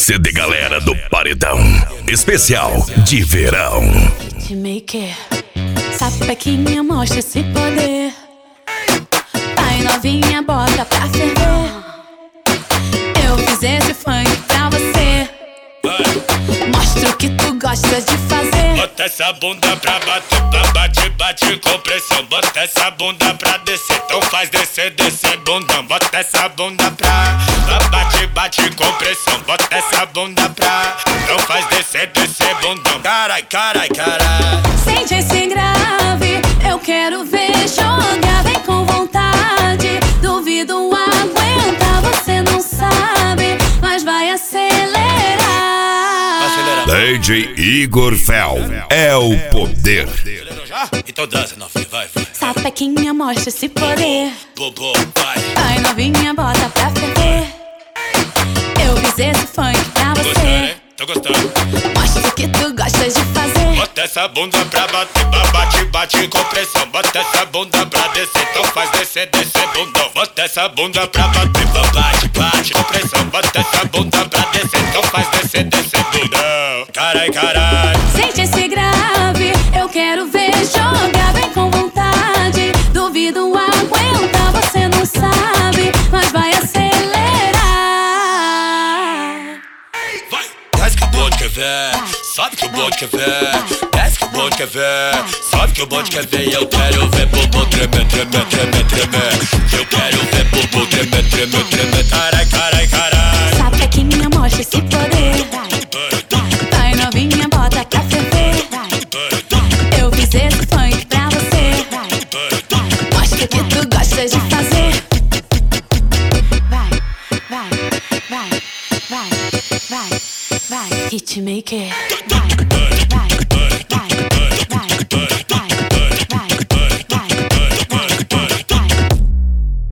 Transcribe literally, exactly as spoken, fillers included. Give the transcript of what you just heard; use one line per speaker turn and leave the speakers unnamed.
C D Galera do Paredão, especial de verão.
Hitmaker, sapequinha, mostra esse poder. Vai novinha, bota pra ferver. Eu fiz esse funk pra você. Mostra o que tu gostas de fazer.
Bota essa bunda pra bater, pra bate, bate com pressão. Bota essa bunda pra descer, então faz descer, descer bundão. Bota essa bunda pra, pra bate, bate com pressão. Bota essa bunda pra, então faz descer, descer bundão. Carai, carai, carai.
Sente esse grave, eu quero ver jogar. Vem com vontade, duvido aguentar. Você não sabe, mas vai acelerar.
D J Igor Fel é o poder.
Então dança, novinha, vai, vai.
Sapequinha, mostra esse poder.
Bobo, vai.
Vai novinha, bota pra ferver. Eu fiz esse funk pra
Gostando,
você.
hein? Tô gostando.
Mostra o que tu gostas de fazer.
Bota essa bunda pra bater, pra bate, bate com pressão. Bota essa bunda pra descer, então faz descer, descer bundão. Bota essa bunda pra bater, pra bate, bate com pressão. Bota essa bunda pra descer, então faz descer, descer bundão. Carai, carai.
Sente esse grave, eu quero ver jogar. Vem com vontade, duvido aguentar. Você não sabe, mas vai acelerar.
Vai, desce que o bonde quer ver. Sobe que o bonde quer ver. Desce que o bonde quer ver. Sobe que o bonde quer ver. E eu quero ver bobo tremer, tremer, tremer, tremer. Eu quero ver bobo tremer, tremer, tremer. Carai, carai, carai.
Sapequinha, mostra esse poder. Vai novinha, bota pra ferver. Eu fiz esse funk pra você. Mostra o que tu gostas de fazer. Vai, vai, vai, vai, vai, vai. Hitmaker.